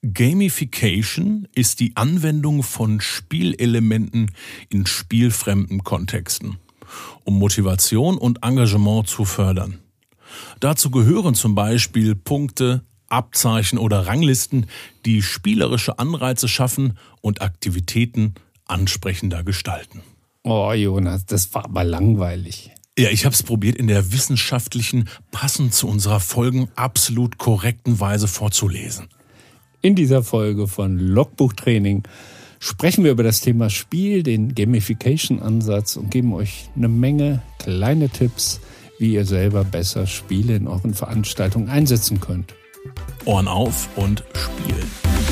Gamification ist die Anwendung von Spielelementen in spielfremden Kontexten, um Motivation und Engagement zu fördern. Dazu gehören zum Beispiel Punkte, Abzeichen oder Ranglisten, die spielerische Anreize schaffen und Aktivitäten ansprechender gestalten. Oh Jonas, das war aber langweilig. Ja, ich habe es probiert, in der wissenschaftlichen, passend zu unserer Folgen absolut korrekten Weise vorzulesen. In dieser Folge von Logbuchtraining sprechen wir über das Thema Spiel, den Gamification-Ansatz und geben euch eine Menge kleine Tipps, wie ihr selber besser Spiele in euren Veranstaltungen einsetzen könnt. Ohren auf und spielen.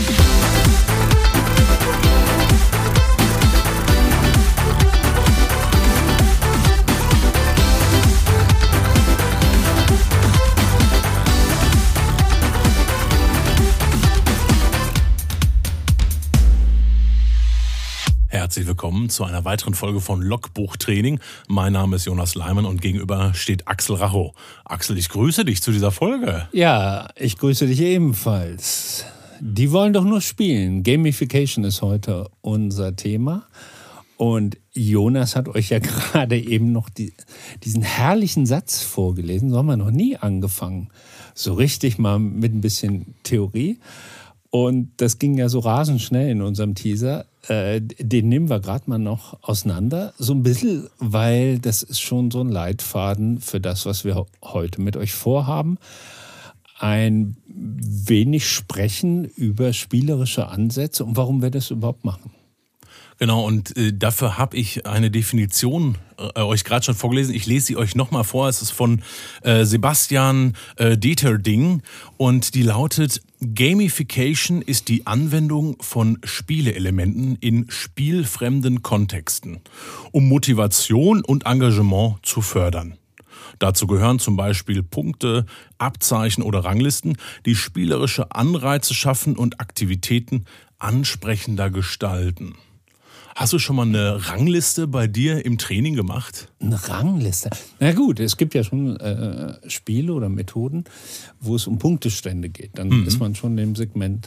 Herzlich willkommen zu einer weiteren Folge von Logbuchtraining. Mein Name ist Jonas Leimann und gegenüber steht Axel Rachow. Axel, ich grüße dich zu dieser Folge. Ja, ich grüße dich ebenfalls. Die wollen doch nur spielen. Gamification ist heute unser Thema. Und Jonas hat euch ja gerade eben noch diesen herrlichen Satz vorgelesen. So haben wir noch nie angefangen. So richtig mal mit ein bisschen Theorie. Und das ging ja so rasend schnell in unserem Teaser. Den nehmen wir gerade mal noch auseinander. So ein bisschen, weil das ist schon so ein Leitfaden für das, was wir heute mit euch vorhaben. Ein wenig sprechen über spielerische Ansätze und warum wir das überhaupt machen. Genau, und dafür habe ich eine Definition euch gerade schon vorgelesen. Ich lese sie euch nochmal vor. Es ist von Sebastian Deterding und die lautet: Gamification ist die Anwendung von Spieleelementen in spielfremden Kontexten, um Motivation und Engagement zu fördern. Dazu gehören zum Beispiel Punkte, Abzeichen oder Ranglisten, die spielerische Anreize schaffen und Aktivitäten ansprechender gestalten. Hast du schon mal eine Rangliste bei dir im Training gemacht? Eine Rangliste? Na gut, es gibt ja schon Spiele oder Methoden, wo es um Punktestände geht. Dann ist man schon im Segment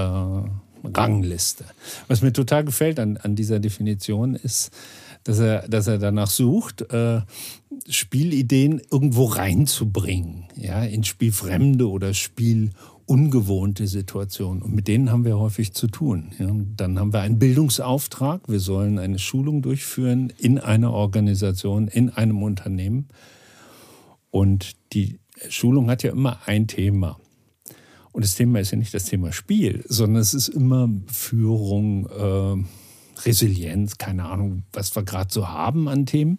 Rangliste. Was mir total gefällt an dieser Definition ist, dass er danach sucht, Spielideen irgendwo reinzubringen, ja, in spielfremde oder spielungewohnte Situationen. Und mit denen haben wir häufig zu tun. Ja. Dann haben wir einen Bildungsauftrag. Wir sollen eine Schulung durchführen in einer Organisation, in einem Unternehmen. Und die Schulung hat ja immer ein Thema. Und das Thema ist ja nicht das Thema Spiel, sondern es ist immer Führung, Resilienz, keine Ahnung, was wir gerade so haben an Themen.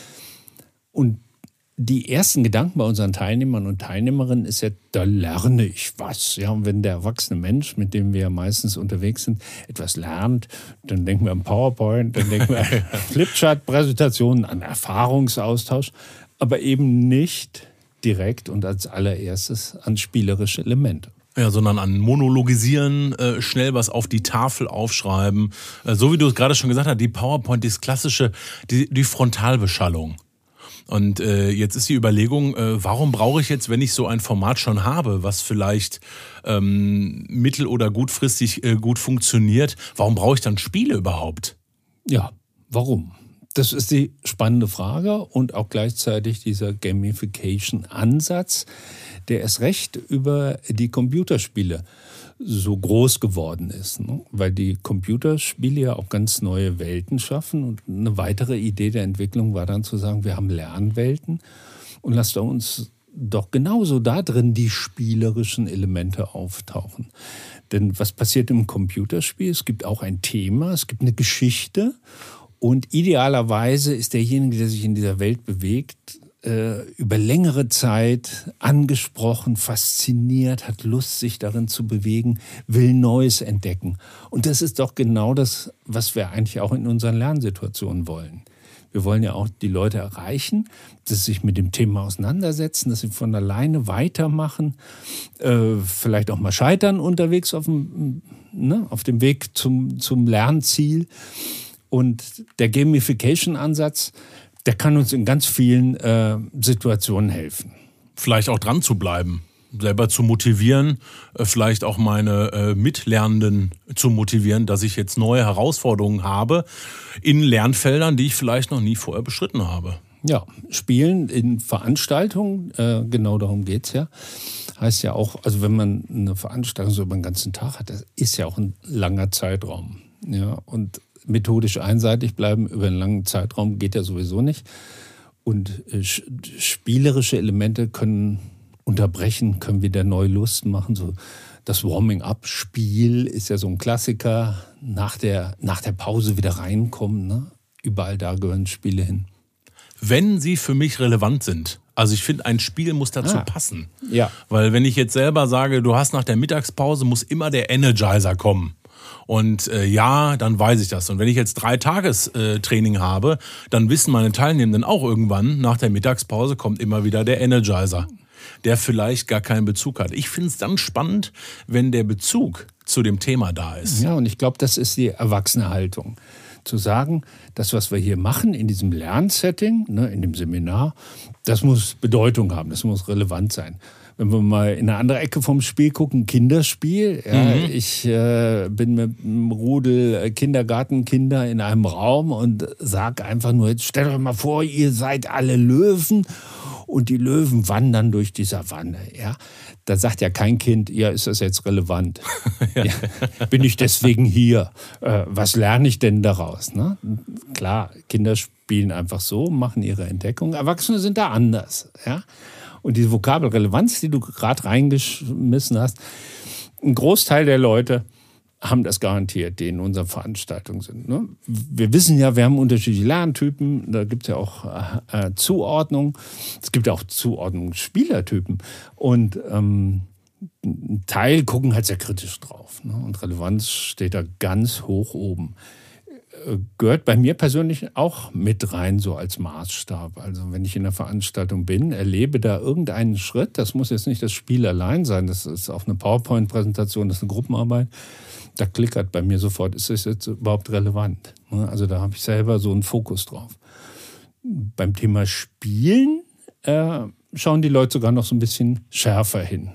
Und die ersten Gedanken bei unseren Teilnehmern und Teilnehmerinnen ist ja, da lerne ich was. Ja, und wenn der erwachsene Mensch, mit dem wir ja meistens unterwegs sind, etwas lernt, dann denken wir an PowerPoint, dann denken wir an Flipchart-Präsentationen, an Erfahrungsaustausch, aber eben nicht direkt und als allererstes an spielerische Elemente. Ja, sondern an Monologisieren, schnell was auf die Tafel aufschreiben. So wie du es gerade schon gesagt hast, die PowerPoint, das klassische, die Frontalbeschallung. Und jetzt ist die Überlegung, warum brauche ich jetzt, wenn ich so ein Format schon habe, was vielleicht mittel- oder gutfristig gut funktioniert, warum brauche ich dann Spiele überhaupt? Ja, warum? Das ist die spannende Frage und auch gleichzeitig dieser Gamification-Ansatz, der erst recht über die Computerspiele so groß geworden ist, ne? Weil die Computerspiele ja auch ganz neue Welten schaffen. Und eine weitere Idee der Entwicklung war dann zu sagen, wir haben Lernwelten und lasst uns doch genauso da drin die spielerischen Elemente auftauchen. Denn was passiert im Computerspiel? Es gibt auch ein Thema, es gibt eine Geschichte und idealerweise ist derjenige, der sich in dieser Welt bewegt, über längere Zeit angesprochen, fasziniert, hat Lust, sich darin zu bewegen, will Neues entdecken. Und das ist doch genau das, was wir eigentlich auch in unseren Lernsituationen wollen. Wir wollen ja auch die Leute erreichen, dass sie sich mit dem Thema auseinandersetzen, dass sie von alleine weitermachen, vielleicht auch mal scheitern unterwegs auf dem Weg zum Lernziel. Und der Gamification-Ansatz, der kann uns in ganz vielen Situationen helfen. Vielleicht auch dran zu bleiben. selber zu motivieren, vielleicht auch meine Mitlernenden zu motivieren, dass ich jetzt neue Herausforderungen habe in Lernfeldern, die ich vielleicht noch nie vorher beschritten habe. Ja, Spielen in Veranstaltungen, genau darum geht's ja. Heißt ja auch, also wenn man eine Veranstaltung so über den ganzen Tag hat, das ist ja auch ein langer Zeitraum. Ja, und methodisch einseitig bleiben über einen langen Zeitraum geht ja sowieso nicht. Und spielerische Elemente können unterbrechen, können wieder neue Lust machen. So das Warming-up-Spiel ist ja so ein Klassiker. Nach der Pause wieder reinkommen. Ne? Überall da gehören Spiele hin. Wenn sie für mich relevant sind. Also ich finde, ein Spiel muss dazu passen. Ja. Weil wenn ich jetzt selber sage, du hast nach der Mittagspause, muss immer der Energizer kommen. Und dann weiß ich das. Und wenn ich jetzt 3-Tages-Training habe, dann wissen meine Teilnehmenden auch irgendwann, nach der Mittagspause kommt immer wieder der Energizer, der vielleicht gar keinen Bezug hat. Ich finde es dann spannend, wenn der Bezug zu dem Thema da ist. Ja, und ich glaube, das ist die erwachsene Haltung. Zu sagen, das, was wir hier machen in diesem Lernsetting, ne, in dem Seminar, das muss Bedeutung haben, das muss relevant sein. Wenn wir mal in eine andere Ecke vom Spiel gucken, Kinderspiel. Ja, ich bin mit einem Rudel Kindergartenkinder in einem Raum und sage einfach nur, jetzt stellt euch mal vor, ihr seid alle Löwen und die Löwen wandern durch die Savanne. Ja? Da sagt ja kein Kind, ja, ist das jetzt relevant? Ja, bin ich deswegen hier? Was lerne ich denn daraus? Ne? Klar, Kinder spielen einfach so, machen ihre Entdeckung. Erwachsene sind da anders. Ja? Und diese Vokabelrelevanz, die du gerade reingeschmissen hast, ein Großteil der Leute haben das garantiert, die in unserer Veranstaltung sind. Ne? Wir wissen ja, wir haben unterschiedliche Lerntypen, da gibt es ja auch Zuordnung. Es gibt ja auch Zuordnungsspielertypen. Und ein Teil gucken halt sehr kritisch drauf. Ne? Und Relevanz steht da ganz hoch oben. Gehört bei mir persönlich auch mit rein, so als Maßstab. Also wenn ich in einer Veranstaltung bin, erlebe da irgendeinen Schritt, das muss jetzt nicht das Spiel allein sein, das ist auch eine PowerPoint-Präsentation, das ist eine Gruppenarbeit, da klickert bei mir sofort, ist das jetzt überhaupt relevant? Also da habe ich selber so einen Fokus drauf. Beim Thema Spielen schauen die Leute sogar noch so ein bisschen schärfer hin.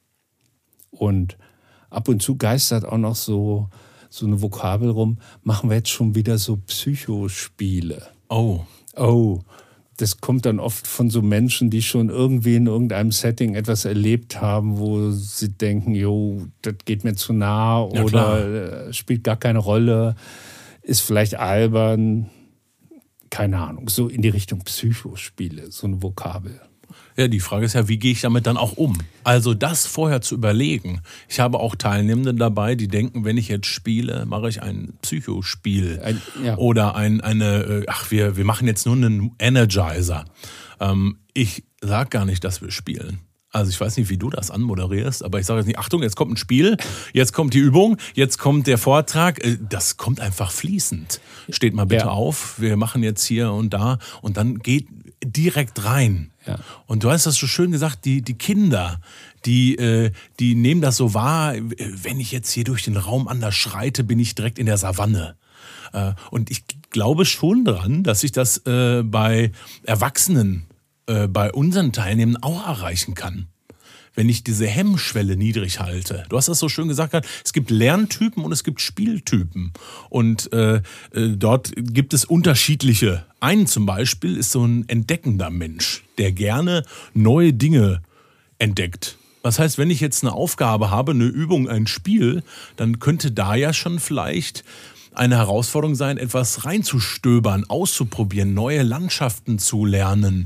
Und ab und zu geistert auch noch so eine Vokabel rum, machen wir jetzt schon wieder so Psychospiele. Oh, das kommt dann oft von so Menschen, die schon irgendwie in irgendeinem Setting etwas erlebt haben, wo sie denken, jo, das geht mir zu nah oder spielt gar keine Rolle, ist vielleicht albern, keine Ahnung, so in die Richtung Psychospiele, so eine Vokabel. Ja, die Frage ist ja, wie gehe ich damit dann auch um? Also das vorher zu überlegen. Ich habe auch Teilnehmende dabei, die denken, wenn ich jetzt spiele, mache ich ein Psychospiel. Oder wir machen jetzt nur einen Energizer. Ich sage gar nicht, dass wir spielen. Also ich weiß nicht, wie du das anmoderierst, aber ich sage jetzt nicht, Achtung, jetzt kommt ein Spiel, jetzt kommt die Übung, jetzt kommt der Vortrag. Das kommt einfach fließend. Steht mal bitte auf, wir machen jetzt hier und da und dann geht direkt rein. Ja. Und du hast das so schön gesagt, die Kinder, die nehmen das so wahr, wenn ich jetzt hier durch den Raum anders schreite, bin ich direkt in der Savanne. Und ich glaube schon dran, dass ich das bei Erwachsenen, bei unseren Teilnehmern auch erreichen kann. Wenn ich diese Hemmschwelle niedrig halte. Du hast das so schön gesagt, es gibt Lerntypen und es gibt Spieltypen. Und dort gibt es unterschiedliche. Einen zum Beispiel ist so ein entdeckender Mensch, der gerne neue Dinge entdeckt. Das heißt, wenn ich jetzt eine Aufgabe habe, eine Übung, ein Spiel, dann könnte da ja schon vielleicht eine Herausforderung sein, etwas reinzustöbern, auszuprobieren, neue Landschaften zu lernen.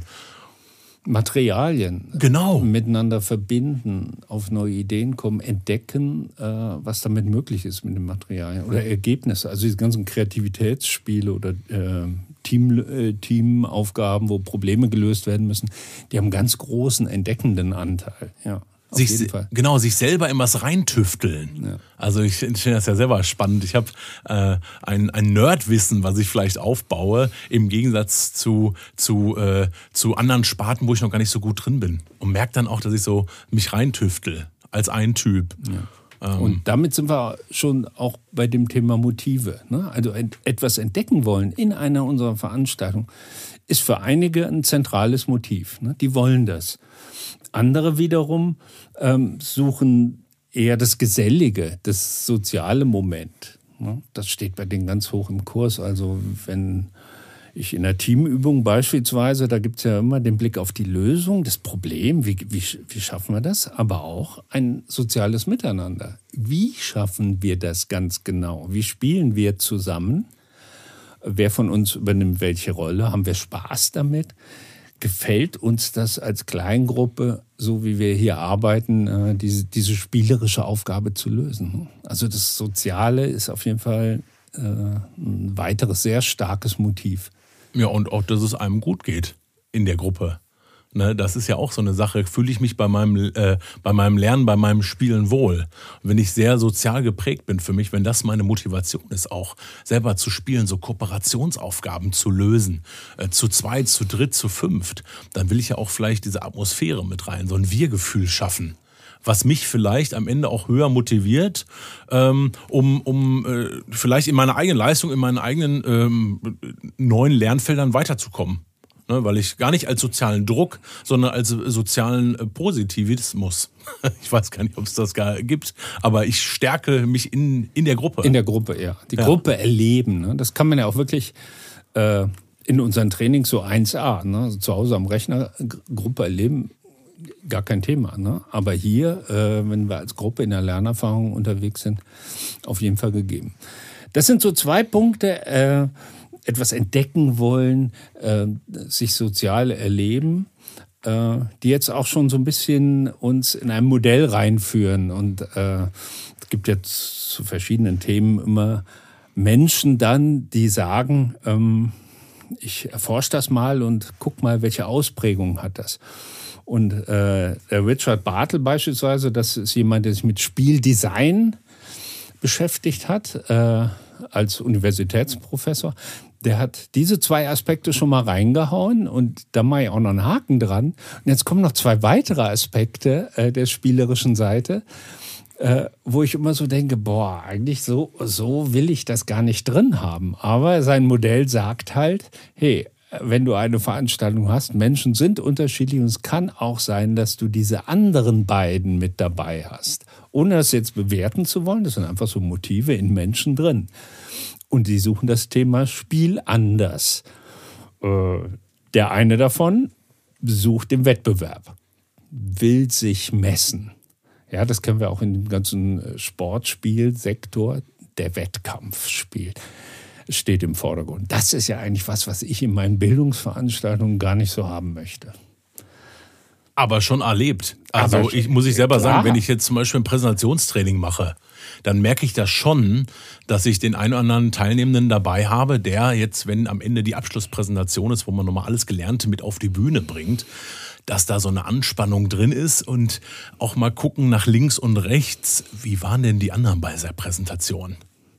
Materialien miteinander verbinden, auf neue Ideen kommen, entdecken, was damit möglich ist mit den Materialien oder Ergebnisse. Also diese ganzen Kreativitätsspiele oder Teamaufgaben, wo Probleme gelöst werden müssen, die haben einen ganz großen entdeckenden Anteil. Ja. Auf jeden Fall. Genau, sich selber in was reintüfteln. Ja. Also ich finde das ja selber spannend. Ich habe ein Nerdwissen, was ich vielleicht aufbaue, im Gegensatz zu anderen Sparten, wo ich noch gar nicht so gut drin bin. Und merke dann auch, dass ich so mich reintüftel als ein Typ. Ja. Und damit sind wir schon auch bei dem Thema Motive. Ne? Also etwas entdecken wollen in einer unserer Veranstaltungen ist für einige ein zentrales Motiv. Ne? Die wollen das. Andere wiederum suchen eher das Gesellige, das soziale Moment. Ne? Das steht bei denen ganz hoch im Kurs. Also wenn ich in der Teamübung beispielsweise, da gibt es ja immer den Blick auf die Lösung, das Problem, wie schaffen wir das, aber auch ein soziales Miteinander. Wie schaffen wir das ganz genau? Wie spielen wir zusammen? Wer von uns übernimmt welche Rolle? Haben wir Spaß damit? Gefällt uns das als Kleingruppe, so wie wir hier arbeiten, diese spielerische Aufgabe zu lösen? Also das Soziale ist auf jeden Fall ein weiteres sehr starkes Motiv. Ja, und auch, dass es einem gut geht in der Gruppe. Ne, das ist ja auch so eine Sache. Fühle ich mich bei meinem Lernen, bei meinem Spielen wohl? Und wenn ich sehr sozial geprägt bin für mich, wenn das meine Motivation ist, auch selber zu spielen, so Kooperationsaufgaben zu lösen, zu zweit, zu dritt, zu fünft, dann will ich ja auch vielleicht diese Atmosphäre mit rein, so ein Wir-Gefühl schaffen, was mich vielleicht am Ende auch höher motiviert, um vielleicht in meiner eigenen Leistung, in meinen eigenen neuen Lernfeldern weiterzukommen. Ne, weil ich gar nicht als sozialen Druck, sondern als sozialen Positivismus, ich weiß gar nicht, ob es das gar gibt, aber ich stärke mich in der Gruppe. In der Gruppe, ja. Die Gruppe erleben, ne? Das kann man ja auch wirklich in unseren Trainings so 1A, ne? Also zu Hause am Rechner, Gruppe erleben, gar kein Thema. Ne? Aber hier, wenn wir als Gruppe in der Lernerfahrung unterwegs sind, auf jeden Fall gegeben. Das sind so 2 Punkte, etwas entdecken wollen, sich sozial erleben, die jetzt auch schon so ein bisschen uns in ein Modell reinführen. Und es gibt jetzt zu verschiedenen Themen immer Menschen dann, die sagen, ich erforsche das mal und guck mal, welche Ausprägung hat das. Und der Richard Bartle beispielsweise, das ist jemand, der sich mit Spieldesign beschäftigt hat, als Universitätsprofessor. Der hat diese 2 Aspekte schon mal reingehauen und da mache ich auch noch einen Haken dran. Und jetzt kommen noch 2 weitere Aspekte der spielerischen Seite, wo ich immer so denke, eigentlich so will ich das gar nicht drin haben. Aber sein Modell sagt halt, hey, wenn du eine Veranstaltung hast, Menschen sind unterschiedlich und es kann auch sein, dass du diese anderen beiden mit dabei hast. Ohne das jetzt bewerten zu wollen, das sind einfach so Motive in Menschen drin. Und die suchen das Thema Spiel anders. Der eine davon sucht den Wettbewerb, will sich messen. Ja, das kennen wir auch in dem ganzen Sportspielsektor. Der Wettkampf steht im Vordergrund. Das ist ja eigentlich was ich in meinen Bildungsveranstaltungen gar nicht so haben möchte. Aber schon erlebt. Also muss ich selber sagen, wenn ich jetzt zum Beispiel ein Präsentationstraining mache, dann merke ich das schon, dass ich den einen oder anderen Teilnehmenden dabei habe, der jetzt, wenn am Ende die Abschlusspräsentation ist, wo man nochmal alles Gelernte mit auf die Bühne bringt, dass da so eine Anspannung drin ist und auch mal gucken nach links und rechts, wie waren denn die anderen bei dieser Präsentation?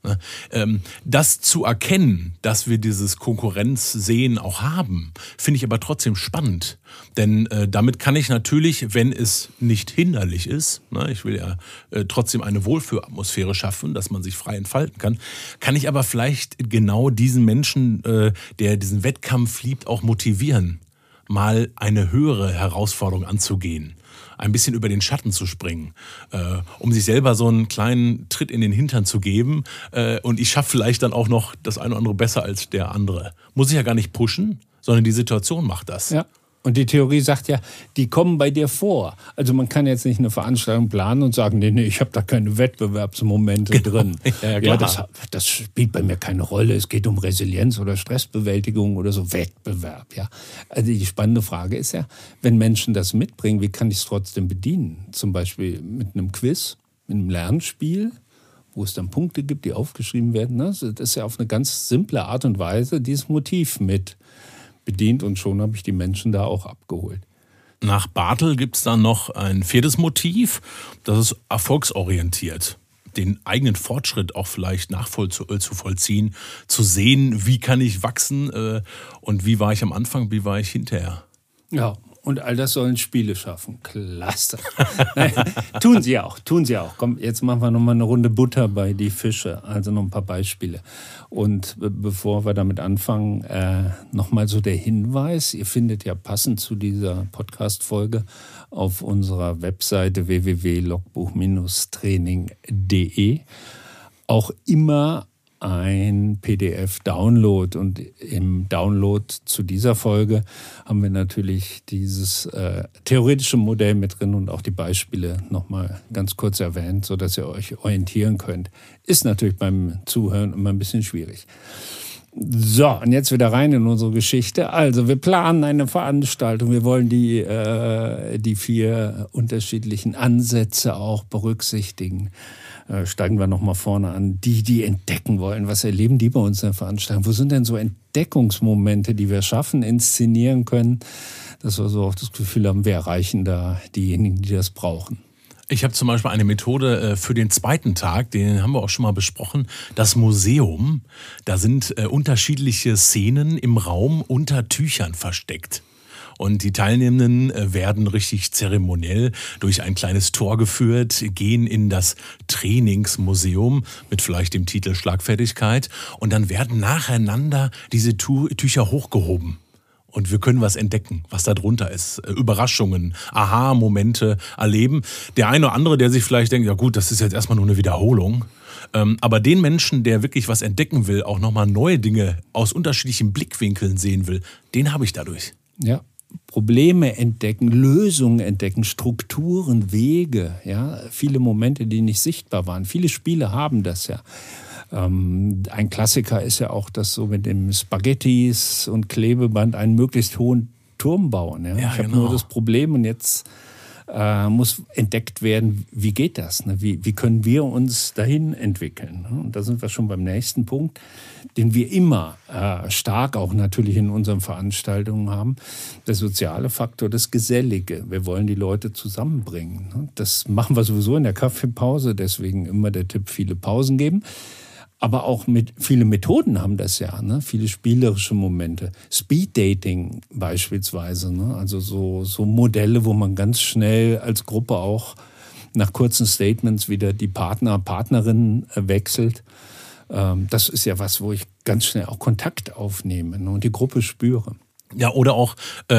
Das zu erkennen, dass wir dieses Konkurrenzsehen auch haben, finde ich aber trotzdem spannend. Denn damit kann ich natürlich, wenn es nicht hinderlich ist, ich will ja trotzdem eine Wohlfühlatmosphäre schaffen, dass man sich frei entfalten kann ich aber vielleicht genau diesen Menschen, der diesen Wettkampf liebt, auch motivieren, mal eine höhere Herausforderung anzugehen. Ein bisschen über den Schatten zu springen, um sich selber so einen kleinen Tritt in den Hintern zu geben. Und ich schaffe vielleicht dann auch noch das eine oder andere besser als der andere. Muss ich ja gar nicht pushen, sondern die Situation macht das. Ja. Und die Theorie sagt ja, die kommen bei dir vor. Also man kann jetzt nicht eine Veranstaltung planen und sagen, nee, ich habe da keine Wettbewerbsmomente drin. Ja, das spielt bei mir keine Rolle. Es geht um Resilienz oder Stressbewältigung oder so Wettbewerb. Ja. Also die spannende Frage ist ja, wenn Menschen das mitbringen, wie kann ich es trotzdem bedienen? Zum Beispiel mit einem Quiz, mit einem Lernspiel, wo es dann Punkte gibt, die aufgeschrieben werden. Das ist ja auf eine ganz simple Art und Weise dieses Motiv mit bedient und schon habe ich die Menschen da auch abgeholt. Nach Bartle gibt es dann noch ein 4. Motiv, das ist erfolgsorientiert. Den eigenen Fortschritt auch vielleicht zu vollziehen, zu sehen, wie kann ich wachsen und wie war ich am Anfang, wie war ich hinterher. Ja, Und all das sollen Spiele schaffen. Klasse. Nein, tun sie auch. Komm, jetzt machen wir nochmal eine Runde Butter bei die Fische. Also noch ein paar Beispiele. Und bevor wir damit anfangen, nochmal so der Hinweis. Ihr findet ja passend zu dieser Podcast-Folge auf unserer Webseite www.logbuch-training.de auch immer ein PDF-Download. Und im Download zu dieser Folge haben wir natürlich dieses theoretische Modell mit drin und auch die Beispiele nochmal ganz kurz erwähnt, sodass ihr euch orientieren könnt. Ist natürlich beim Zuhören immer ein bisschen schwierig. So, und jetzt wieder rein in unsere Geschichte. Also, wir planen eine Veranstaltung. Wir wollen die 4 unterschiedlichen Ansätze auch berücksichtigen. Steigen wir nochmal vorne an. Die entdecken wollen. Was erleben die bei uns in der Veranstaltung? Wo sind denn so Entdeckungsmomente, die wir schaffen, inszenieren können, dass wir so auch das Gefühl haben, wir erreichen da diejenigen, die das brauchen? Ich habe zum Beispiel eine Methode für den zweiten Tag, den haben wir auch schon mal besprochen, das Museum. Da sind unterschiedliche Szenen im Raum unter Tüchern versteckt. Und die Teilnehmenden werden richtig zeremoniell durch ein kleines Tor geführt, gehen in das Trainingsmuseum mit vielleicht dem Titel Schlagfertigkeit und dann werden nacheinander diese Tücher hochgehoben. Und wir können was entdecken, was da drunter ist. Überraschungen, Aha-Momente erleben. Der eine oder andere, der sich vielleicht denkt, ja gut, das ist jetzt erstmal nur eine Wiederholung. Aber den Menschen, der wirklich was entdecken will, auch nochmal neue Dinge aus unterschiedlichen Blickwinkeln sehen will, den habe ich dadurch. Ja. Probleme entdecken, Lösungen entdecken, Strukturen, Wege, ja, viele Momente, die nicht sichtbar waren. Viele Spiele haben das ja. Ein Klassiker ist ja auch, dass so mit dem Spaghettis und Klebeband einen möglichst hohen Turm bauen. Ja? Ich habe nur das Problem und jetzt muss entdeckt werden, wie geht das? Ne? Wie können wir uns dahin entwickeln? Ne? Und da sind wir schon beim nächsten Punkt, den wir immer stark auch natürlich in unseren Veranstaltungen haben. Der soziale Faktor, das Gesellige. Wir wollen die Leute zusammenbringen. Ne? Das machen wir sowieso in der Kaffeepause, deswegen immer der Tipp, viele Pausen geben. Aber auch viele Methoden haben das ja, ne? Viele spielerische Momente. Speeddating beispielsweise, ne? Also so Modelle, wo man ganz schnell als Gruppe auch nach kurzen Statements wieder die Partnerinnen wechselt. Das ist ja was, wo ich ganz schnell auch Kontakt aufnehme, ne? Und die Gruppe spüre. Ja, oder auch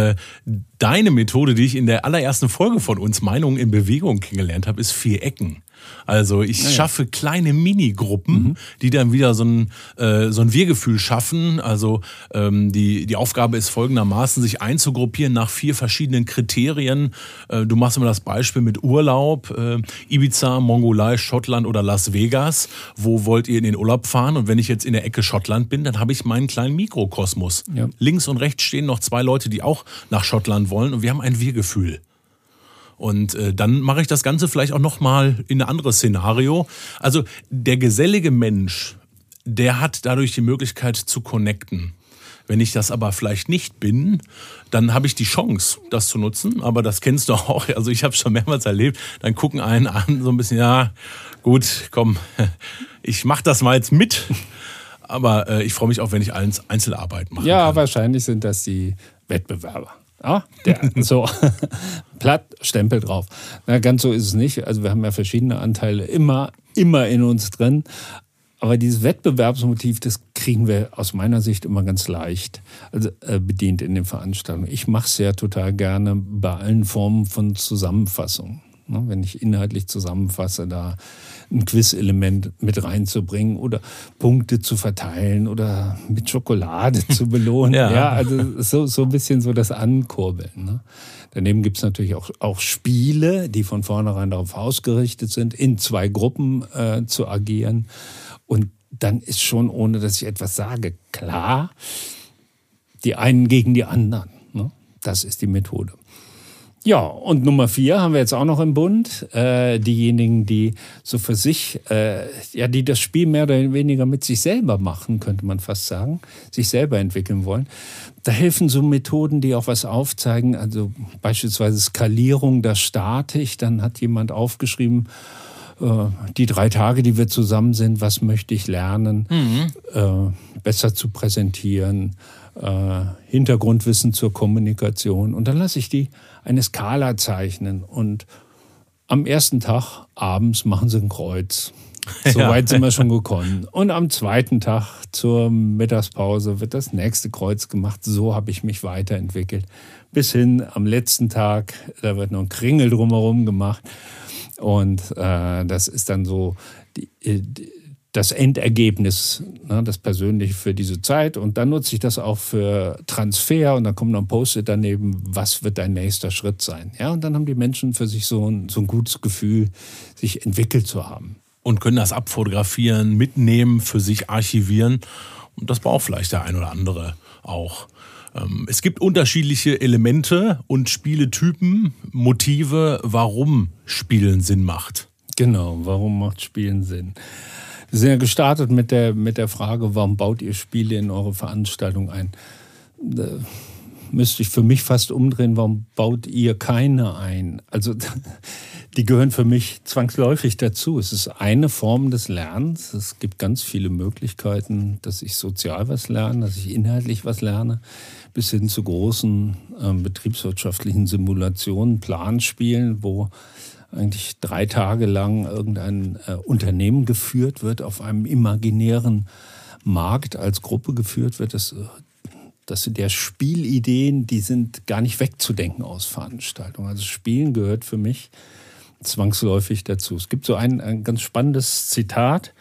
deine Methode, die ich in der allerersten Folge von uns, Meinungen in Bewegung, kennengelernt habe, ist 4 Ecken. Also ich schaffe kleine Minigruppen, die dann wieder so ein Wir-Gefühl schaffen. Also die Aufgabe ist folgendermaßen, sich einzugruppieren nach 4 verschiedenen Kriterien. Du machst immer das Beispiel mit Urlaub, Ibiza, Mongolei, Schottland oder Las Vegas. Wo wollt ihr in den Urlaub fahren? Und wenn ich jetzt in der Ecke Schottland bin, dann habe ich meinen kleinen Mikrokosmos. Ja. Links und rechts stehen noch 2 Leute, die auch nach Schottland wollen und wir haben ein Wir-Gefühl. Und dann mache ich das Ganze vielleicht auch nochmal in ein anderes Szenario. Also der gesellige Mensch, der hat dadurch die Möglichkeit zu connecten. Wenn ich das aber vielleicht nicht bin, dann habe ich die Chance, das zu nutzen. Aber das kennst du auch. Also ich habe es schon mehrmals erlebt. Dann gucken einen an, so ein bisschen, ja gut, komm, ich mache das mal jetzt mit. Aber ich freue mich auch, wenn ich Einzelarbeit mache. Ja, wahrscheinlich sind das die Wettbewerber. Ja, so platt, Stempel drauf. Na, ganz so ist es nicht. Also wir haben ja verschiedene Anteile immer in uns drin. Aber dieses Wettbewerbsmotiv, das kriegen wir aus meiner Sicht immer ganz leicht bedient in den Veranstaltungen. Ich mache es ja total gerne bei allen Formen von Zusammenfassung. Ne, wenn ich inhaltlich zusammenfasse, da ein Quiz-Element mit reinzubringen oder Punkte zu verteilen oder mit Schokolade zu belohnen. Ja, also so ein bisschen so das Ankurbeln. Ne? Daneben gibt es natürlich auch Spiele, die von vornherein darauf ausgerichtet sind, in 2 Gruppen zu agieren. Und dann ist schon, ohne dass ich etwas sage, klar, die einen gegen die anderen. Ne? Das ist die Methode. Ja, und Nummer 4 haben wir jetzt auch noch im Bund. Diejenigen, die so für sich, die das Spiel mehr oder weniger mit sich selber machen, könnte man fast sagen, sich selber entwickeln wollen. Da helfen so Methoden, die auch was aufzeigen, also beispielsweise Skalierung, das starte ich. Dann hat jemand aufgeschrieben, die 3 Tage, die wir zusammen sind, was möchte ich lernen, besser zu präsentieren, Hintergrundwissen zur Kommunikation. Und dann lasse ich die eine Skala zeichnen. Und am ersten Tag abends machen sie ein Kreuz. So weit sind wir schon gekommen. Und am zweiten Tag zur Mittagspause wird das nächste Kreuz gemacht. So habe ich mich weiterentwickelt. Bis hin am letzten Tag, da wird noch ein Kringel drumherum gemacht. Und das ist dann so das Endergebnis, ne, das Persönliche für diese Zeit. Und dann nutze ich das auch für Transfer. Und dann kommt noch ein Post-it daneben, was wird dein nächster Schritt sein. Ja, und dann haben die Menschen für sich so ein gutes Gefühl, sich entwickelt zu haben. Und können das abfotografieren, mitnehmen, für sich archivieren. Und das braucht vielleicht der ein oder andere auch. Es gibt unterschiedliche Elemente und Spieletypen, Motive, warum Spielen Sinn macht. Genau, warum macht Spielen Sinn? Wir sind ja gestartet mit der Frage, warum baut ihr Spiele in eure Veranstaltung ein? Da müsste ich für mich fast umdrehen, warum baut ihr keine ein? Also die gehören für mich zwangsläufig dazu. Es ist eine Form des Lernens. Es gibt ganz viele Möglichkeiten, dass ich sozial was lerne, dass ich inhaltlich was lerne, bis hin zu großen betriebswirtschaftlichen Simulationen, Planspielen, wo eigentlich 3 Tage lang irgendein Unternehmen geführt wird, auf einem imaginären Markt als Gruppe geführt wird. Das sind ja Spielideen, die sind gar nicht wegzudenken aus Veranstaltungen. Also Spielen gehört für mich zwangsläufig dazu. Es gibt so ein ganz spannendes Zitat,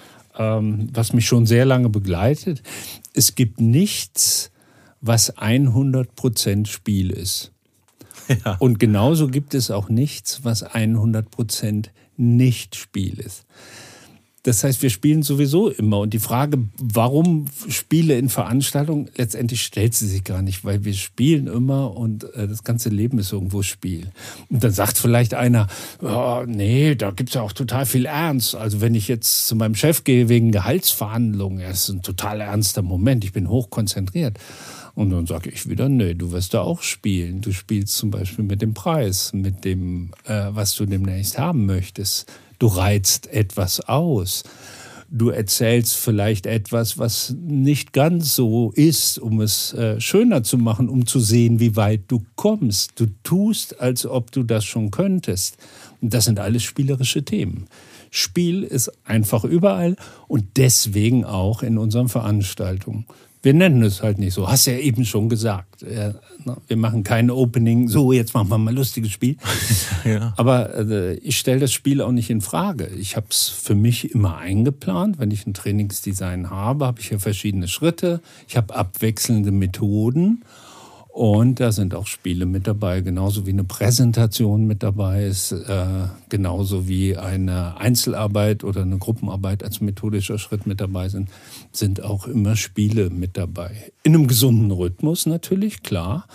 was mich schon sehr lange begleitet. Es gibt nichts, was 100% Spiel ist. Ja. Und genauso gibt es auch nichts, was 100% nicht Spiel ist. Das heißt, wir spielen sowieso immer. Und die Frage, warum Spiele in Veranstaltungen, letztendlich stellt sie sich gar nicht, weil wir spielen immer und das ganze Leben ist irgendwo Spiel. Und dann sagt vielleicht einer, oh, nee, da gibt es ja auch total viel Ernst. Also wenn ich jetzt zu meinem Chef gehe wegen Gehaltsverhandlungen, das ist ein total ernster Moment, ich bin hochkonzentriert. Und dann sage ich wieder, nee, du wirst da auch spielen. Du spielst zum Beispiel mit dem Preis, mit dem, was du demnächst haben möchtest. Du reizt etwas aus. Du erzählst vielleicht etwas, was nicht ganz so ist, um es schöner zu machen, um zu sehen, wie weit du kommst. Du tust, als ob du das schon könntest. Und das sind alles spielerische Themen. Spiel ist einfach überall und deswegen auch in unseren Veranstaltungen. Wir nennen es halt nicht so. Hast ja eben schon gesagt. Wir machen kein Opening. So, jetzt machen wir mal ein lustiges Spiel. Ja. Aber ich stelle das Spiel auch nicht in Frage. Ich habe es für mich immer eingeplant. Wenn ich ein Trainingsdesign habe, habe ich ja verschiedene Schritte. Ich habe abwechselnde Methoden. Und da sind auch Spiele mit dabei, genauso wie eine Präsentation mit dabei ist, genauso wie eine Einzelarbeit oder eine Gruppenarbeit als methodischer Schritt mit dabei sind auch immer Spiele mit dabei. In einem gesunden Rhythmus natürlich, klar.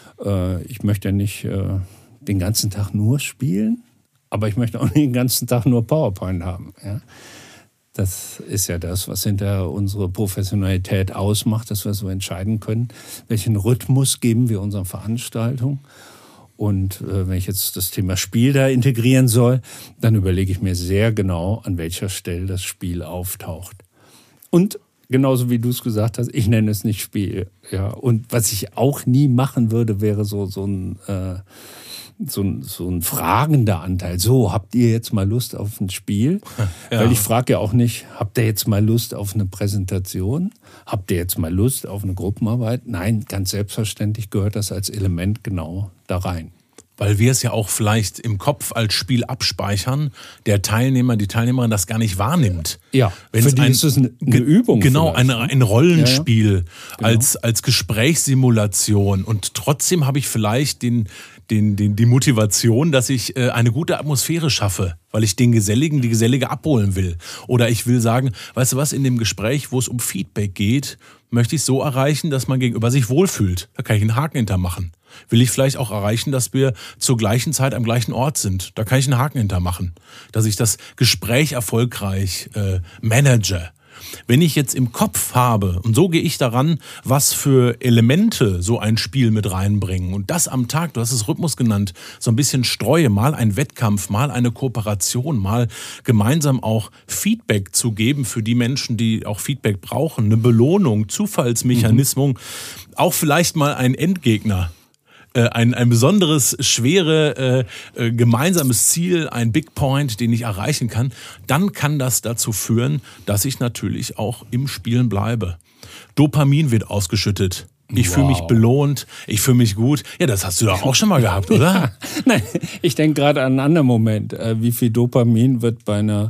Ich möchte ja nicht den ganzen Tag nur spielen, aber ich möchte auch nicht den ganzen Tag nur PowerPoint haben. Ja? Das ist ja das, was hinter unsere Professionalität ausmacht, dass wir so entscheiden können, welchen Rhythmus geben wir unseren Veranstaltungen. Und wenn ich jetzt das Thema Spiel da integrieren soll, dann überlege ich mir sehr genau, an welcher Stelle das Spiel auftaucht. Und genauso wie du es gesagt hast, ich nenne es nicht Spiel. Ja. Und was ich auch nie machen würde, wäre so ein fragender Anteil. So, habt ihr jetzt mal Lust auf ein Spiel? Ja. Weil ich frage ja auch nicht, habt ihr jetzt mal Lust auf eine Präsentation? Habt ihr jetzt mal Lust auf eine Gruppenarbeit? Nein, ganz selbstverständlich gehört das als Element genau da rein. Weil wir es ja auch vielleicht im Kopf als Spiel abspeichern, der Teilnehmer, die Teilnehmerin das gar nicht wahrnimmt. Ja, für die ist es eine Übung. Genau, ein Rollenspiel, ja. Genau. Als Gesprächssimulation. Und trotzdem habe ich vielleicht die Motivation, dass ich eine gute Atmosphäre schaffe, weil ich die Gesellige abholen will. Oder ich will sagen, weißt du was, in dem Gespräch, wo es um Feedback geht, möchte ich so erreichen, dass man gegenüber sich wohlfühlt. Da kann ich einen Haken hintermachen. Will ich vielleicht auch erreichen, dass wir zur gleichen Zeit am gleichen Ort sind. Da kann ich einen Haken hintermachen. Dass ich das Gespräch erfolgreich manage. Wenn ich jetzt im Kopf habe, und so gehe ich daran, was für Elemente so ein Spiel mit reinbringen und das am Tag, du hast es Rhythmus genannt, so ein bisschen streue, mal ein Wettkampf, mal eine Kooperation, mal gemeinsam auch Feedback zu geben für die Menschen, die auch Feedback brauchen, eine Belohnung, Zufallsmechanismus, auch vielleicht mal ein Endgegner. Ein besonderes, schwere, gemeinsames Ziel, ein Big Point, den ich erreichen kann, dann kann das dazu führen, dass ich natürlich auch im Spielen bleibe. Dopamin wird ausgeschüttet. Ich fühle mich belohnt, ich fühle mich gut. Ja, das hast du doch auch schon mal gehabt, oder? Ja. Nein, ich denke gerade an einen anderen Moment. Wie viel Dopamin wird bei einer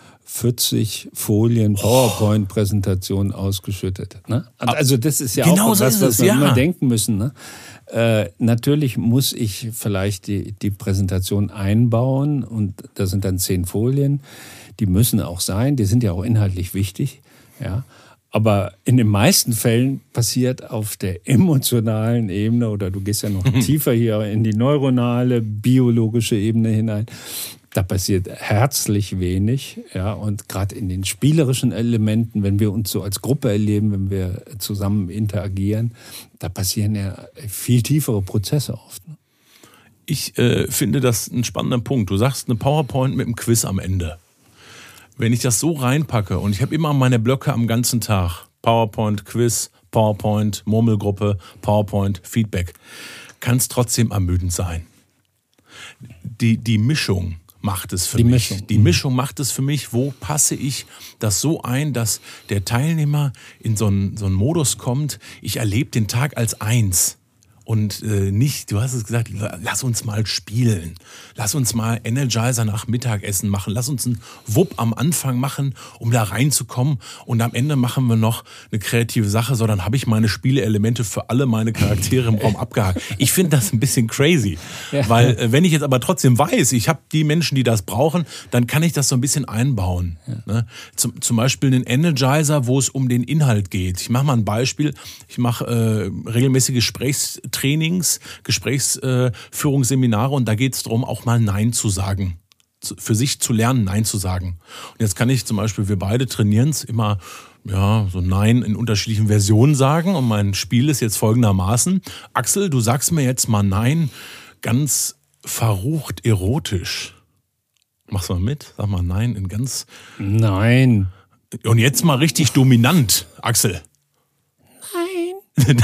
40 Folien PowerPoint-Präsentation ausgeschüttet. Ne? Also das ist ja genau auch so was wir ja. immer denken müssen. Ne? Natürlich muss ich vielleicht die Präsentation einbauen und da sind dann 10 Folien. Die müssen auch sein, die sind ja auch inhaltlich wichtig. Ja. Aber in den meisten Fällen passiert auf der emotionalen Ebene, oder du gehst ja noch tiefer hier in die neuronale, biologische Ebene hinein, da passiert herzlich wenig, ja, und gerade in den spielerischen Elementen, wenn wir uns so als Gruppe erleben, wenn wir zusammen interagieren, da passieren ja viel tiefere Prozesse oft. Ne? Ich finde das einen spannenden Punkt. Du sagst eine PowerPoint mit einem Quiz am Ende. Wenn ich das so reinpacke und ich habe immer meine Blöcke am ganzen Tag, PowerPoint, Quiz, PowerPoint, Murmelgruppe, PowerPoint, Feedback, kann es trotzdem ermüdend sein. Die Mischung macht es für mich. Die Mischung macht es für mich. Wo passe ich das so ein, dass der Teilnehmer in so einen Modus kommt, ich erlebe den Tag als eins. Und nicht, du hast es gesagt, lass uns mal spielen. Lass uns mal Energizer nach Mittagessen machen. Lass uns einen Wupp am Anfang machen, um da reinzukommen. Und am Ende machen wir noch eine kreative Sache. So, dann habe ich meine Spieleelemente für alle meine Charaktere im Raum abgehakt. Ich finde das ein bisschen crazy. Ja. Weil wenn ich jetzt aber trotzdem weiß, ich habe die Menschen, die das brauchen, dann kann ich das so ein bisschen einbauen. Ja. Ne? Zum Beispiel einen Energizer, wo es um den Inhalt geht. Ich mache mal ein Beispiel. Ich mache regelmäßige Gesprächsführungsseminare und da geht es darum, auch mal Nein zu sagen. Für sich zu lernen, Nein zu sagen. Und jetzt kann ich zum Beispiel, wir beide trainieren es immer, ja, so Nein in unterschiedlichen Versionen sagen. Und mein Spiel ist jetzt folgendermaßen. Axel, du sagst mir jetzt mal Nein ganz verrucht erotisch. Mach's mal mit, sag mal Nein in ganz... Nein. Und jetzt mal richtig dominant, Axel. Nein.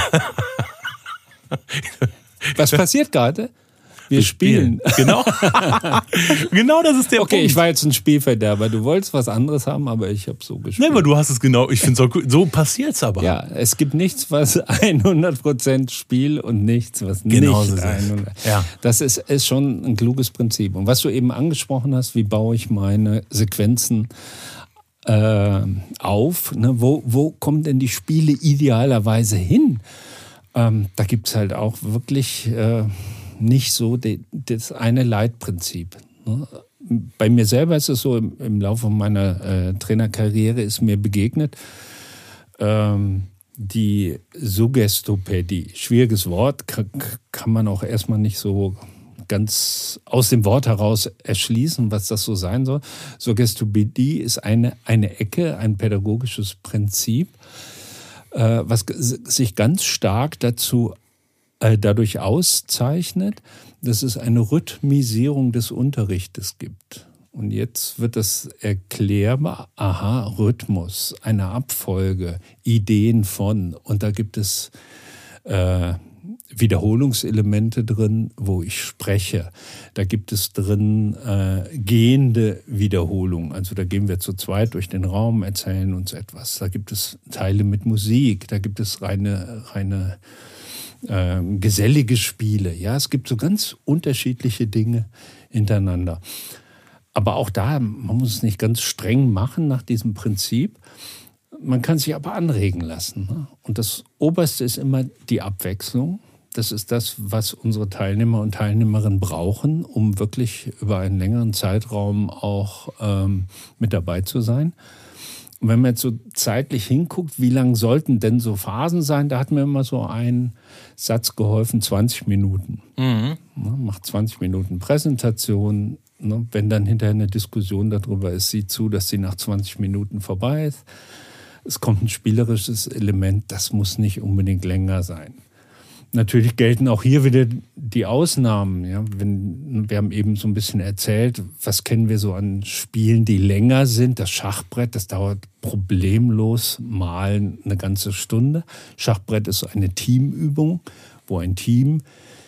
Was passiert gerade? Wir spielen. Genau. Genau, das ist der Punkt. Okay, ich war jetzt ein Spielverderber. Du wolltest was anderes haben, aber ich habe so gespielt. Nee, aber du hast es genau. Ich finde es auch so passiert's aber. Ja, es gibt nichts, was 100% Spiel und nichts, was genau nicht so 100%. Ja. Das ist schon ein kluges Prinzip. Und was du eben angesprochen hast, wie baue ich meine Sequenzen auf? Ne? Wo kommen denn die Spiele idealerweise hin? Da gibt es halt auch wirklich nicht so das eine Leitprinzip. Ne? Bei mir selber ist es so, im Laufe meiner Trainerkarriere ist mir begegnet, die Suggestopädie. Schwieriges Wort, kann man auch erstmal nicht so ganz aus dem Wort heraus erschließen, was das so sein soll. Suggestopädie ist eine Ecke, ein pädagogisches Prinzip, was sich ganz stark dadurch auszeichnet, dass es eine Rhythmisierung des Unterrichtes gibt. Und jetzt wird das erklärbar. Aha, Rhythmus, eine Abfolge, Ideen von. Und da gibt es Wiederholungselemente drin, wo ich spreche. Da gibt es drin gehende Wiederholung. Also da gehen wir zu zweit durch den Raum, erzählen uns etwas. Da gibt es Teile mit Musik. Da gibt es reine gesellige Spiele. Ja, es gibt so ganz unterschiedliche Dinge hintereinander. Aber auch da, man muss es nicht ganz streng machen nach diesem Prinzip. Man kann sich aber anregen lassen. Ne? Und das Oberste ist immer die Abwechslung. Das ist das, was unsere Teilnehmer und Teilnehmerinnen brauchen, um wirklich über einen längeren Zeitraum auch mit dabei zu sein. Und wenn man jetzt so zeitlich hinguckt, wie lang sollten denn so Phasen sein, da hat mir immer so ein Satz geholfen, 20 Minuten. Mhm. Macht 20 Minuten Präsentation, Ne? Wenn dann hinterher eine Diskussion darüber ist, sieh zu, dass sie nach 20 Minuten vorbei ist. Es kommt ein spielerisches Element, das muss nicht unbedingt länger sein. Natürlich gelten auch hier wieder die Ausnahmen. Ja? Wir haben eben so ein bisschen erzählt, was kennen wir so an Spielen, die länger sind. Das Schachbrett, das dauert problemlos mal eine ganze Stunde. Schachbrett ist eine Teamübung, wo ein Team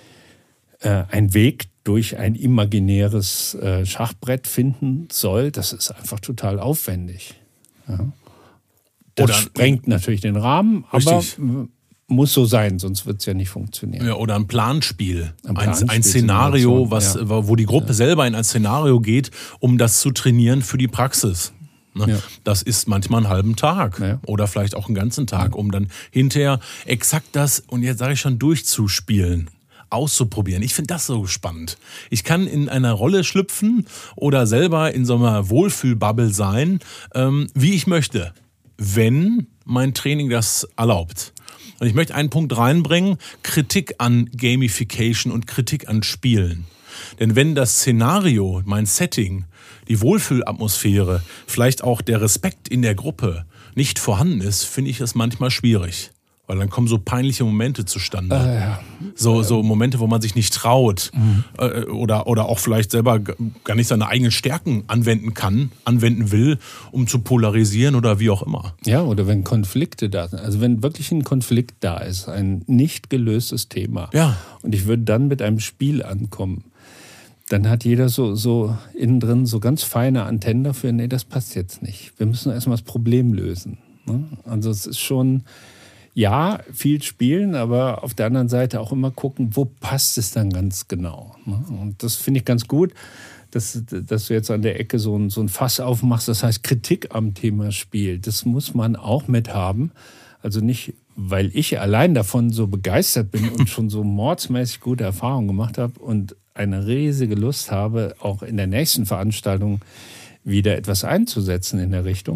einen Weg durch ein imaginäres Schachbrett finden soll. Das ist einfach total aufwendig. Ja. Das sprengt natürlich den Rahmen, richtig. Aber muss so sein, sonst wird es ja nicht funktionieren. Ja, oder ein Planspiel. Ein Szenario, wo die Gruppe selber in ein Szenario geht, um das zu trainieren für die Praxis. Ne? Ja. Das ist manchmal einen halben Tag oder vielleicht auch einen ganzen Tag, um dann hinterher exakt das, und jetzt sage ich schon, durchzuspielen, auszuprobieren. Ich finde das so spannend. Ich kann in einer Rolle schlüpfen oder selber in so einer Wohlfühlbubble sein, wie ich möchte, wenn mein Training das erlaubt. Und ich möchte einen Punkt reinbringen, Kritik an Gamification und Kritik an Spielen. Denn wenn das Szenario, mein Setting, die Wohlfühlatmosphäre, vielleicht auch der Respekt in der Gruppe nicht vorhanden ist, finde ich es manchmal schwierig. Weil dann kommen so peinliche Momente zustande. So Momente, wo man sich nicht traut oder auch vielleicht selber gar nicht seine eigenen Stärken anwenden will, um zu polarisieren oder wie auch immer. Ja, oder wenn Konflikte da sind. Also wenn wirklich ein Konflikt da ist, ein nicht gelöstes Thema. Ja. Und ich würde dann mit einem Spiel ankommen. Dann hat jeder so innen drin so ganz feine Antennen dafür, nee, das passt jetzt nicht. Wir müssen erstmal das Problem lösen. Also es ist schon... Ja, viel spielen, aber auf der anderen Seite auch immer gucken, wo passt es dann ganz genau. Und das finde ich ganz gut, dass du jetzt an der Ecke so ein Fass aufmachst, das heißt Kritik am Thema Spiel. Das muss man auch mit haben. Also nicht, weil ich allein davon so begeistert bin und schon so mordsmäßig gute Erfahrungen gemacht habe und eine riesige Lust habe, auch in der nächsten Veranstaltung wieder etwas einzusetzen in der Richtung.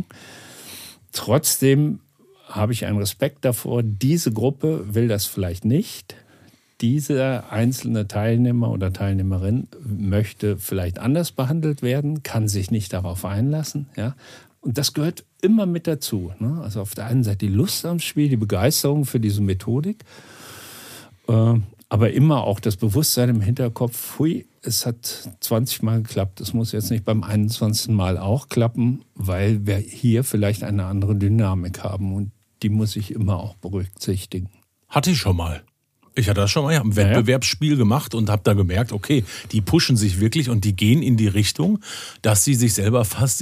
Trotzdem habe ich einen Respekt davor, diese Gruppe will das vielleicht nicht. Dieser einzelne Teilnehmer oder Teilnehmerin möchte vielleicht anders behandelt werden, kann sich nicht darauf einlassen. Ja? Und das gehört immer mit dazu. Ne? Also auf der einen Seite die Lust am Spiel, die Begeisterung für diese Methodik, aber immer auch das Bewusstsein im Hinterkopf, hui, es hat 20 Mal geklappt, es muss jetzt nicht beim 21. Mal auch klappen, weil wir hier vielleicht eine andere Dynamik haben und die muss ich immer auch berücksichtigen. Hatte ich schon mal. Ich hatte das schon mal. Ich habe ein Wettbewerbsspiel gemacht und habe da gemerkt, okay, die pushen sich wirklich und die gehen in die Richtung, dass sie sich selber fast,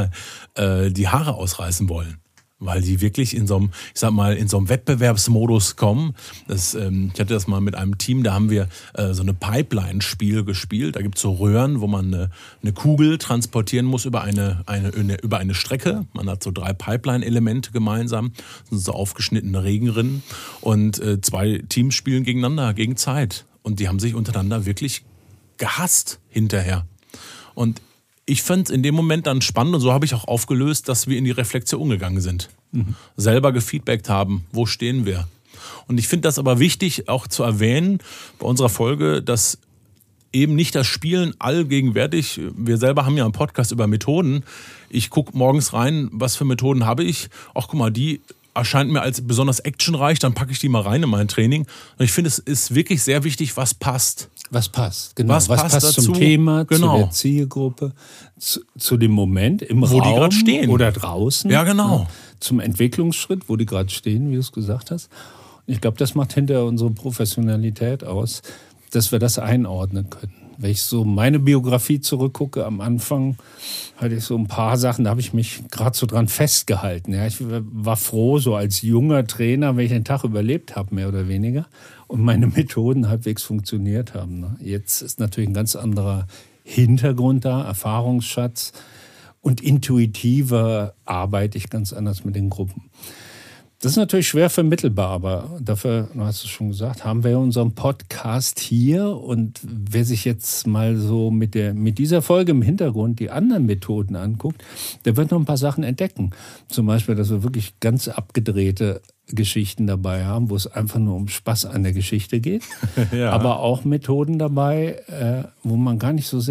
die Haare ausreißen wollen. Weil die wirklich in so einem Wettbewerbsmodus kommen. Ich hatte das mal mit einem Team, da haben wir so eine Pipeline-Spiel gespielt. Da gibt es so Röhren, wo man eine Kugel transportieren muss über eine Strecke. Man hat so 3 Pipeline-Elemente gemeinsam. Das sind so aufgeschnittene Regenrinnen. Und 2 Teams spielen gegeneinander, gegen Zeit. Und die haben sich untereinander wirklich gehasst hinterher. Und ich fand es in dem Moment dann spannend und so habe ich auch aufgelöst, dass wir in die Reflexion gegangen sind. Selber gefeedbackt haben, wo stehen wir. Und ich finde das aber wichtig auch zu erwähnen bei unserer Folge, dass eben nicht das Spielen allgegenwärtig, wir selber haben ja einen Podcast über Methoden, ich gucke morgens rein, was für Methoden habe ich, ach guck mal, die erscheint mir als besonders actionreich, dann packe ich die mal rein in mein Training. Und ich finde, es ist wirklich sehr wichtig, was passt. Was passt, genau. Was passt zum Thema, genau, zu der Zielgruppe, zu dem Moment im Raum, wo die gerade stehen. Oder draußen. Ja, genau. Ja, zum Entwicklungsschritt, wo die gerade stehen, wie du es gesagt hast. Und ich glaube, das macht hinter unsere Professionalität aus, dass wir das einordnen können. Wenn ich so meine Biografie zurückgucke, am Anfang hatte ich so ein paar Sachen, da habe ich mich gerade so dran festgehalten. Ja, ich war froh, so als junger Trainer, wenn ich den Tag überlebt habe, mehr oder weniger, und meine Methoden halbwegs funktioniert haben. Ne? Jetzt ist natürlich ein ganz anderer Hintergrund da, Erfahrungsschatz, und intuitiver arbeite ich ganz anders mit den Gruppen. Das ist natürlich schwer vermittelbar, aber dafür, du hast es schon gesagt, haben wir unseren Podcast hier, und wer sich jetzt mal so mit dieser Folge im Hintergrund die anderen Methoden anguckt, der wird noch ein paar Sachen entdecken. Zum Beispiel, dass wir wirklich ganz abgedrehte Geschichten dabei haben, wo es einfach nur um Spaß an der Geschichte geht, ja, aber auch Methoden dabei, wo man gar nicht so sehr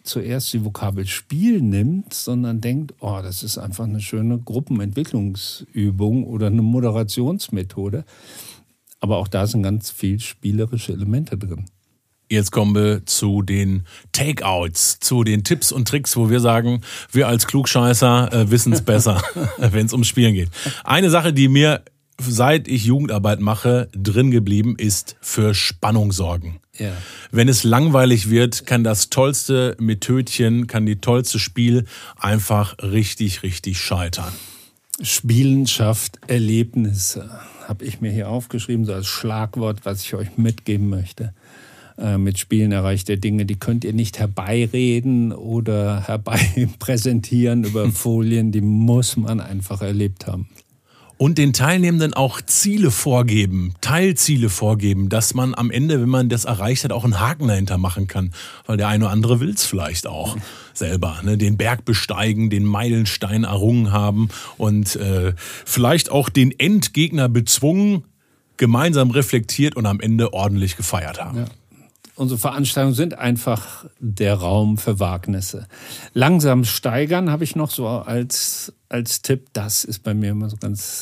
zuerst die Vokabel Spiel nimmt, sondern denkt, oh, das ist einfach eine schöne Gruppenentwicklungsübung oder eine Moderationsmethode. Aber auch da sind ganz viel spielerische Elemente drin. Jetzt kommen wir zu den Takeouts, zu den Tipps und Tricks, wo wir sagen, wir als Klugscheißer wissen es besser, wenn es ums Spielen geht. Eine Sache, die mir, seit ich Jugendarbeit mache, drin geblieben ist, für Spannung sorgen. Ja. Wenn es langweilig wird, kann das tollste Methodchen, kann die tollste Spiel einfach richtig, richtig scheitern. Spielen schafft Erlebnisse, habe ich mir hier aufgeschrieben, so als Schlagwort, was ich euch mitgeben möchte. Mit Spielen erreicht ihr Dinge, die könnt ihr nicht herbeireden oder herbeipräsentieren über Folien, die muss man einfach erlebt haben. Und den Teilnehmenden auch Ziele vorgeben, Teilziele vorgeben, dass man am Ende, wenn man das erreicht hat, auch einen Haken dahinter machen kann. Weil der eine oder andere will es vielleicht auch selber. Ne? Den Berg besteigen, den Meilenstein errungen haben und vielleicht auch den Endgegner bezwungen, gemeinsam reflektiert und am Ende ordentlich gefeiert haben. Ja. Unsere Veranstaltungen sind einfach der Raum für Wagnisse. Langsam steigern habe ich noch so als Tipp. Das ist bei mir immer so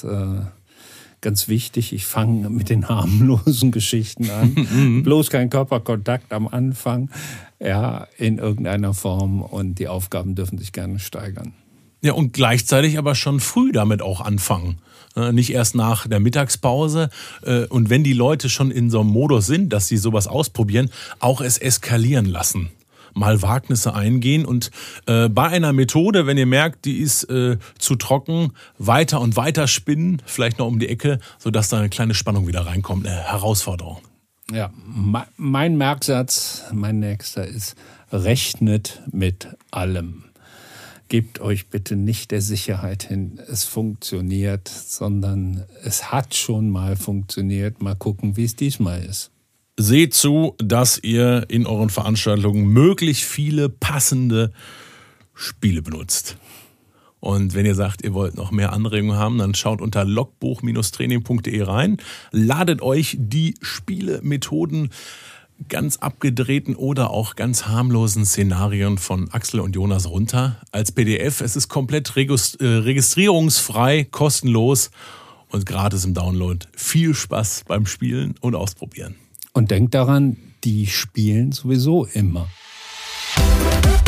ganz wichtig. Ich fange mit den harmlosen Geschichten an. Bloß kein Körperkontakt am Anfang, ja, in irgendeiner Form. Und die Aufgaben dürfen sich gerne steigern. Ja, und gleichzeitig aber schon früh damit auch anfangen. Nicht erst nach der Mittagspause. Und wenn die Leute schon in so einem Modus sind, dass sie sowas ausprobieren, auch es eskalieren lassen. Mal Wagnisse eingehen und bei einer Methode, wenn ihr merkt, die ist zu trocken, weiter und weiter spinnen, vielleicht noch um die Ecke, sodass da eine kleine Spannung wieder reinkommt, eine Herausforderung. Ja, mein Merksatz, mein nächster ist, rechnet mit allem. Gebt euch bitte nicht der Sicherheit hin, es funktioniert, sondern es hat schon mal funktioniert. Mal gucken, wie es diesmal ist. Seht zu, dass ihr in euren Veranstaltungen möglichst viele passende Spiele benutzt. Und wenn ihr sagt, ihr wollt noch mehr Anregungen haben, dann schaut unter logbuch-training.de rein, ladet euch die Spielemethoden, ganz abgedrehten oder auch ganz harmlosen Szenarien von Axel und Jonas runter als PDF. Es ist komplett registrierungsfrei, kostenlos und gratis im Download. Viel Spaß beim Spielen und Ausprobieren. Und denkt daran, die spielen sowieso immer.